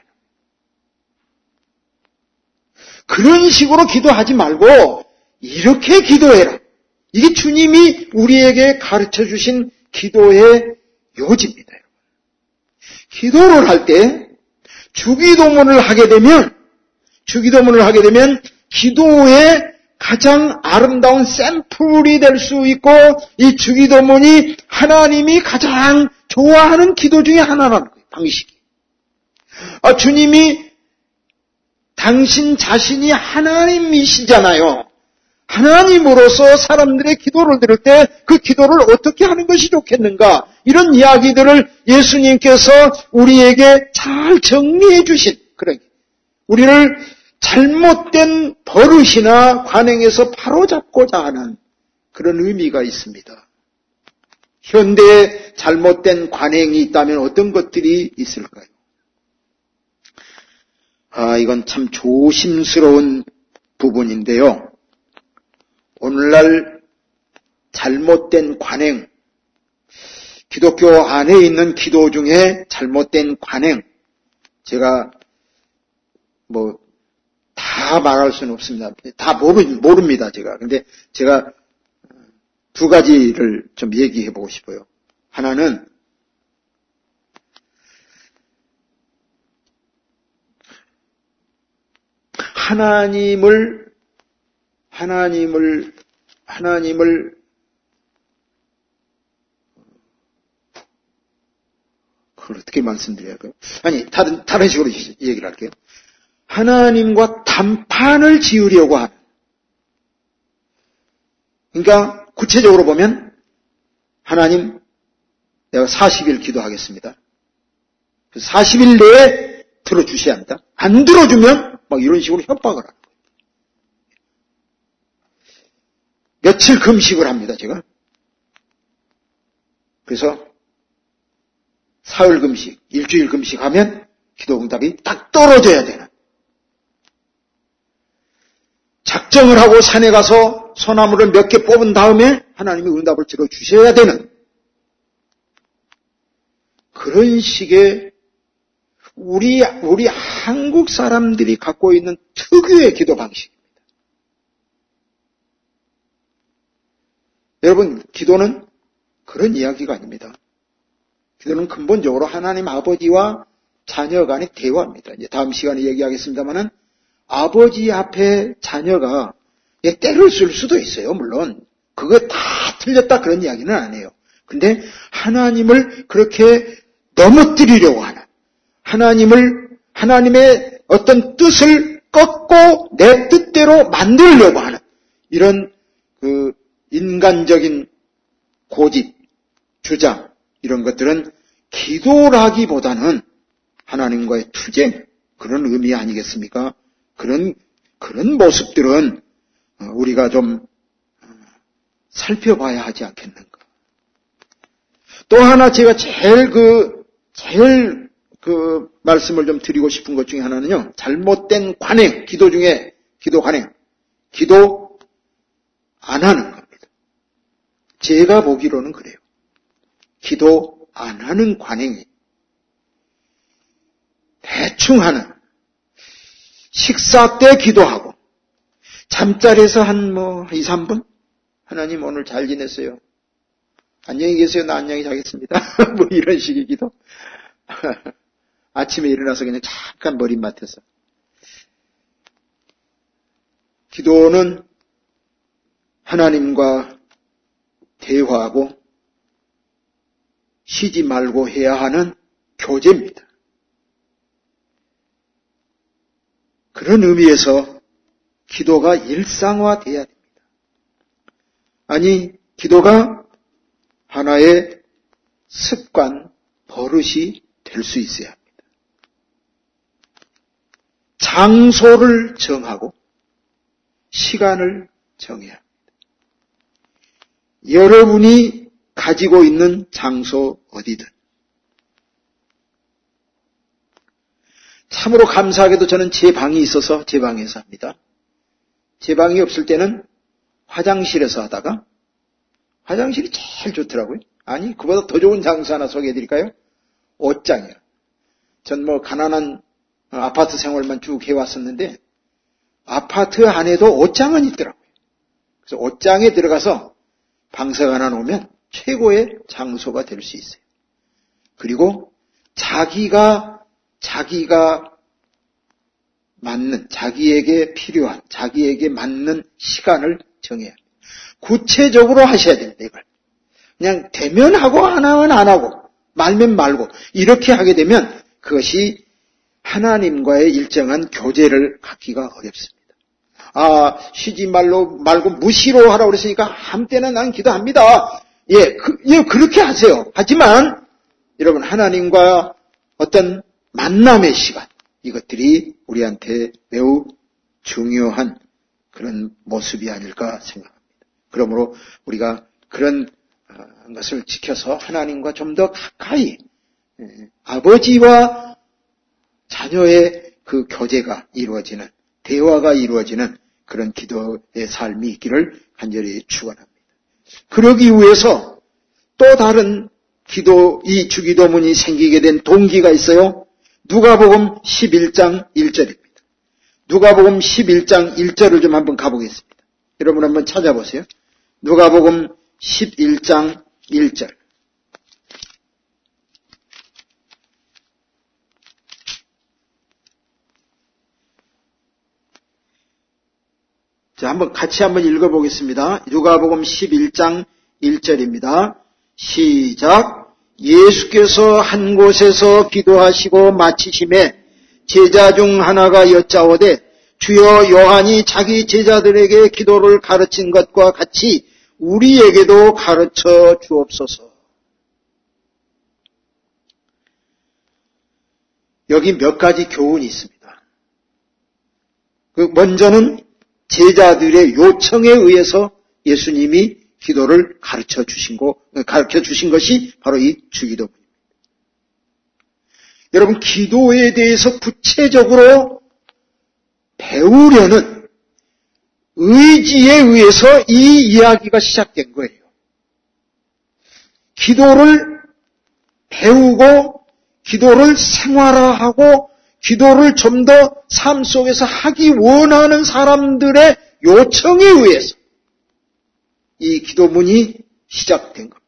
그런 식으로 기도하지 말고, 이렇게 기도해라. 이게 주님이 우리에게 가르쳐 주신 기도의 요지입니다. 기도를 할 때 주기도문을 하게 되면 주기도문을 하게 되면 기도의 가장 아름다운 샘플이 될 수 있고 이 주기도문이 하나님이 가장 좋아하는 기도 중에 하나라는 거예요. 방식이. 아, 주님이 당신 자신이 하나님이시잖아요. 하나님으로서 사람들의 기도를 들을 때 그 기도를 어떻게 하는 것이 좋겠는가 이런 이야기들을 예수님께서 우리에게 잘 정리해 주신 그런 우리를 잘못된 버릇이나 관행에서 바로잡고자 하는 그런 의미가 있습니다. 현대에 잘못된 관행이 있다면 어떤 것들이 있을까요? 아, 이건 참 조심스러운 부분인데요. 오늘날 잘못된 관행, 기독교 안에 있는 기도 중에 잘못된 관행, 제가 뭐 다 말할 수는 없습니다. 다 모르, 모릅니다, 제가. 근데 제가 두 가지를 좀 얘기해 보고 싶어요. 하나는 하나님을 하나님을 하나님을 그걸 어떻게 말씀드려야 할까요? 아니 다른 다른 식으로 얘기를 할게요. 하나님과 단판을 지으려고 하는. 그러니까 구체적으로 보면 하나님 내가 사십 일 기도하겠습니다. 사십 일 내에 들어주셔야 합니다. 안 들어주면 막 이런 식으로 협박을 하는 거예요. 며칠 금식을 합니다, 제가. 그래서 사흘 금식, 일주일 금식하면 기도 응답이 딱 떨어져야 되는. 작정을 하고 산에 가서 소나무를 몇 개 뽑은 다음에 하나님이 응답을 들어주셔야 되는 그런 식의 우리, 우리 한국 사람들이 갖고 있는 특유의 기도 방식입니다. 여러분, 기도는 그런 이야기가 아닙니다. 기도는 근본적으로 하나님 아버지와 자녀 간의 대화입니다. 이제 다음 시간에 얘기하겠습니다만은 아버지 앞에 자녀가 때를 쓸 수도 있어요, 물론. 그거 다 틀렸다 그런 이야기는 아니에요. 근데 하나님을 그렇게 넘어뜨리려고 하는, 하나님을, 하나님의 어떤 뜻을 꺾고 내 뜻대로 만들려고 하는 이런 그 인간적인 고집, 주장, 이런 것들은 기도라기보다는 하나님과의 투쟁, 그런 의미 아니겠습니까? 그런, 그런 모습들은 우리가 좀 살펴봐야 하지 않겠는가. 또 하나 제가 제일 그, 제일 그 말씀을 좀 드리고 싶은 것 중에 하나는요, 잘못된 관행, 기도 중에 기도 관행, 기도 안 하는 겁니다. 제가 보기로는 그래요. 기도 안 하는 관행이 대충 하는, 식사 때 기도하고 잠자리에서 한 뭐 이, 삼 분 하나님 오늘 잘 지냈어요. 안녕히 계세요. 나 안녕히 자겠습니다. 뭐 이런 식의 기도. 아침에 일어나서 그냥 잠깐 머리맡에서. 기도는 하나님과 대화하고 쉬지 말고 해야 하는 교제입니다. 그런 의미에서 기도가 일상화돼야 됩니다. 아니, 기도가 하나의 습관, 버릇이 될 수 있어야 합니다. 장소를 정하고 시간을 정해야 합니다. 여러분이 가지고 있는 장소 어디든. 참으로 감사하게도 저는 제 방이 있어서 제 방에서 합니다. 제 방이 없을 때는 화장실에서 하다가, 화장실이 제일 좋더라고요. 아니, 그보다 더 좋은 장소 하나 소개해드릴까요? 옷장이요. 전 뭐 가난한 아파트 생활만 쭉 해왔었는데 아파트 안에도 옷장은 있더라고요. 그래서 옷장에 들어가서 방석 하나 놓으면 최고의 장소가 될 수 있어요. 그리고 자기가 자기가 맞는, 자기에게 필요한, 자기에게 맞는 시간을 정해야 합니다. 구체적으로 하셔야 됩니다, 이걸. 그냥 되면 하고 안 하면 안 하고 말면 말고 이렇게 하게 되면 그것이 하나님과의 일정한 교제를 갖기가 어렵습니다. 아, 쉬지 말로 말고 무시로 하라고 그랬으니까 아무 때나 난 기도합니다. 예, 그, 예, 그렇게 하세요. 하지만 여러분, 하나님과 어떤 만남의 시간, 이것들이 우리한테 매우 중요한 그런 모습이 아닐까 생각합니다. 그러므로 우리가 그런 것을 지켜서 하나님과 좀 더 가까이, 아버지와 자녀의 그 교제가 이루어지는, 대화가 이루어지는 그런 기도의 삶이 있기를 간절히 축원합니다. 그러기 위해서 또 다른 기도, 이 주기도문이 생기게 된 동기가 있어요. 누가복음 십일 장 일 절입니다. 누가복음 십일 장 일 절을 좀 한번 가보겠습니다. 여러분 한번 찾아보세요. 누가복음 십일 장 일 절. 자, 한번 같이 한번 읽어보겠습니다. 누가복음 십일 장 일 절입니다. 시작. 예수께서 한 곳에서 기도하시고 마치심에 제자 중 하나가 여짜오되 주여 요한이 자기 제자들에게 기도를 가르친 것과 같이 우리에게도 가르쳐 주옵소서. 여기 몇 가지 교훈이 있습니다. 그 먼저는 제자들의 요청에 의해서 예수님이 기도를 가르쳐 주신 거, 가르쳐 주신 것이 바로 이 주기도문입니다. 여러분, 기도에 대해서 구체적으로 배우려는 의지에 의해서 이 이야기가 시작된 거예요. 기도를 배우고 기도를 생활화하고 기도를 좀 더 삶 속에서 하기 원하는 사람들의 요청에 의해서 이 기도문이 시작된 겁니다.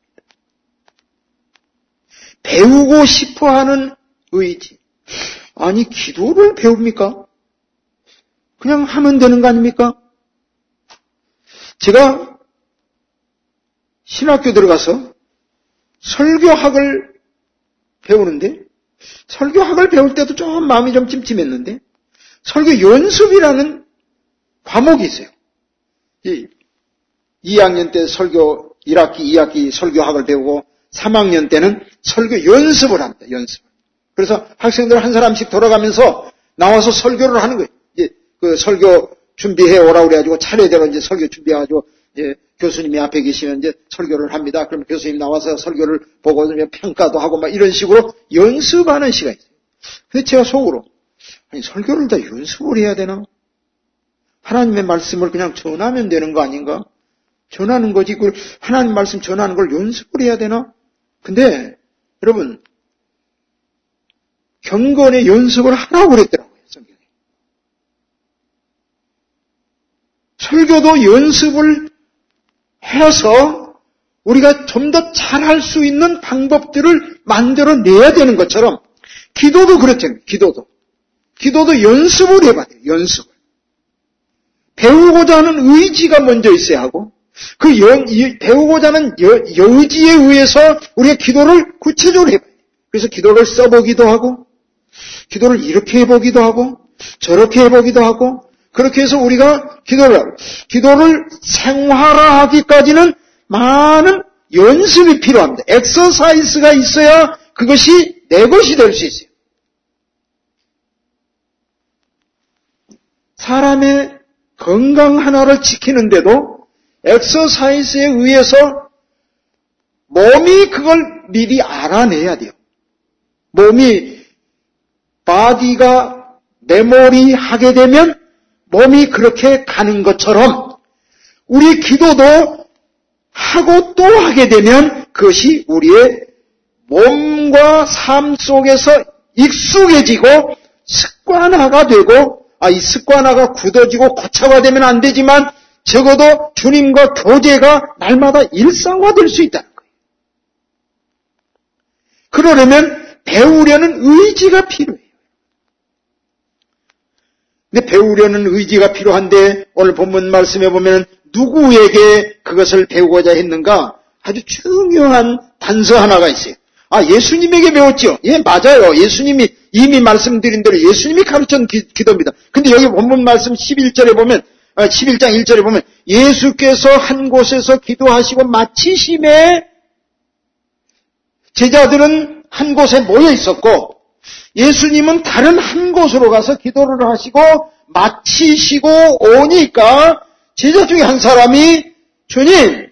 배우고 싶어하는 의지. 아니, 기도를 배웁니까? 그냥 하면 되는 거 아닙니까? 제가 신학교 들어가서 설교학을 배우는데, 설교학을 배울 때도 좀 마음이 좀 찜찜했는데, 설교 연습이라는 과목이 있어요. 이 학년 때 설교 일 학기, 이 학기 설교학을 배우고 삼 학년 때는 설교 연습을 합니다. 연습. 그래서 학생들 한 사람씩 돌아가면서 나와서 설교를 하는 거예요. 이제 그 설교 준비해 오라고 그래가지고 차례대로 이제 설교 준비해가지고 이제 교수님이 앞에 계시면 이제 설교를 합니다. 그럼 교수님 나와서 설교를 보고 평가도 하고 막 이런 식으로 연습하는 시간이 있어요. 근데 제가 속으로 아니 설교를 다 연습을 해야 되나? 하나님의 말씀을 그냥 전하면 되는 거 아닌가? 전하는 거지 그걸 하나님 말씀 전하는 걸 연습을 해야 되나? 근데 여러분 경건의 연습을 하라고 그랬더라고요. 성경에. 설교도 연습을 해서 우리가 좀 더 잘할 수 있는 방법들을 만들어내야 되는 것처럼 기도도 그렇잖아요. 기도도. 기도도 연습을 해봐야 돼요. 연습을. 배우고자 하는 의지가 먼저 있어야 하고 그 여, 배우고자 하는 여, 여지에 의해서 우리가 기도를 구체적으로 해봐야 돼요. 그래서 기도를 써보기도 하고 기도를 이렇게 해보기도 하고 저렇게 해보기도 하고 그렇게 해서 우리가 기도를 하고 기도를 생활화하기까지는 많은 연습이 필요합니다. 엑서사이즈가 있어야 그것이 내 것이 될 수 있어요. 사람의 건강 하나를 지키는데도 엑서사이즈에 의해서 몸이 그걸 미리 알아내야 돼요. 몸이 바디가 메모리 하게 되면 몸이 그렇게 가는 것처럼 우리 기도도 하고 또 하게 되면 그것이 우리의 몸과 삶 속에서 익숙해지고 습관화가 되고 아, 이 습관화가 굳어지고 고착화되면 안 되지만 적어도 주님과 교제가 날마다 일상화될 수 있다는 거예요. 그러려면 배우려는 의지가 필요해요. 근데 배우려는 의지가 필요한데 오늘 본문 말씀에 보면 누구에게 그것을 배우고자 했는가? 아주 중요한 단서 하나가 있어요. 아, 예수님에게 배웠죠. 예, 맞아요. 예수님이 이미 말씀드린 대로 예수님이 가르친 기, 기도입니다. 근데 여기 본문 말씀 십일 절에 보면 십일 장 일 절에 보면 예수께서 한 곳에서 기도하시고 마치심에 제자들은 한 곳에 모여 있었고 예수님은 다른 한 곳으로 가서 기도를 하시고 마치시고 오니까 제자 중에 한 사람이 주님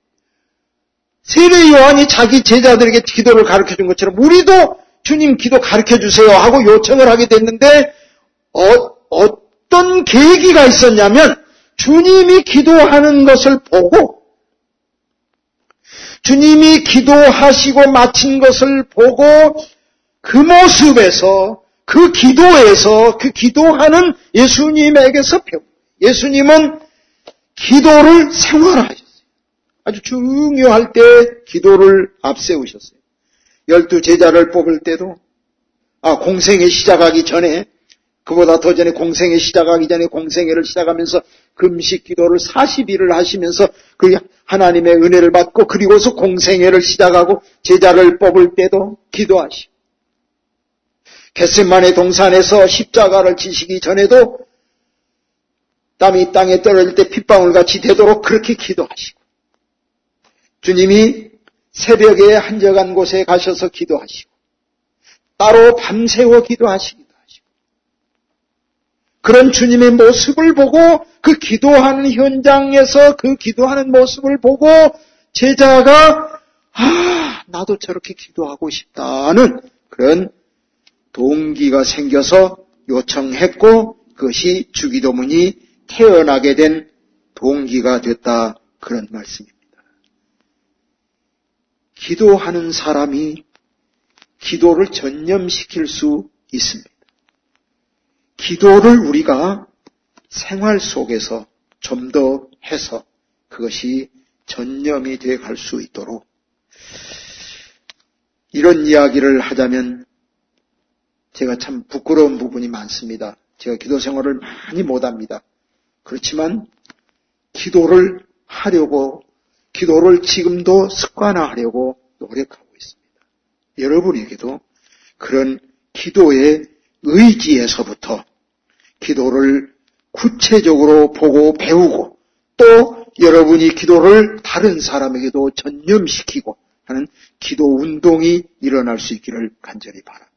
세례 요한이 자기 제자들에게 기도를 가르쳐준 것처럼 우리도 주님 기도 가르쳐주세요 하고 요청을 하게 됐는데 어, 어떤 계기가 있었냐면 주님이 기도하는 것을 보고 주님이 기도하시고 마친 것을 보고 그 모습에서 그 기도에서 그 기도하는 예수님에게서 배우 예수님은 기도를 생활화하셨어요. 아주 중요할 때 기도를 앞세우셨어요. 열두 제자를 뽑을 때도 아 공생애 시작하기 전에 그보다 더 전에 공생애 시작하기 전에 공생애를 시작하면서 금식 기도를 사십 일을 하시면서 그 하나님의 은혜를 받고 그리고서 공생애를 시작하고 제자를 뽑을 때도 기도하시고 겟세마네 동산에서 십자가를 지시기 전에도 땀이 땅에 떨어질 때 핏방울같이 되도록 그렇게 기도하시고 주님이 새벽에 한적한 곳에 가셔서 기도하시고 따로 밤새워 기도하시기도 하시고 그런 주님의 모습을 보고 그 기도하는 현장에서 그 기도하는 모습을 보고 제자가 아 나도 저렇게 기도하고 싶다는 그런 동기가 생겨서 요청했고 그것이 주기도문이 태어나게 된 동기가 됐다 그런 말씀입니다. 기도하는 사람이 기도를 전념시킬 수 있습니다. 기도를 우리가 생활 속에서 좀 더 해서 그것이 전념이 되어 갈 수 있도록 이런 이야기를 하자면 제가 참 부끄러운 부분이 많습니다. 제가 기도 생활을 많이 못합니다. 그렇지만 기도를 하려고 기도를 지금도 습관화하려고 노력하고 있습니다. 여러분에게도 그런 기도의 의지에서부터 기도를 구체적으로 보고 배우고 또 여러분이 기도를 다른 사람에게도 전념시키고 하는 기도 운동이 일어날 수 있기를 간절히 바랍니다.